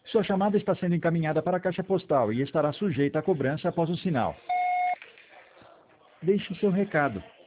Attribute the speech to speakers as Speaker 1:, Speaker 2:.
Speaker 1: Sua chamada está sendo encaminhada para a caixa postal e estará sujeita a cobrança após o sinal. Deixe seu recado.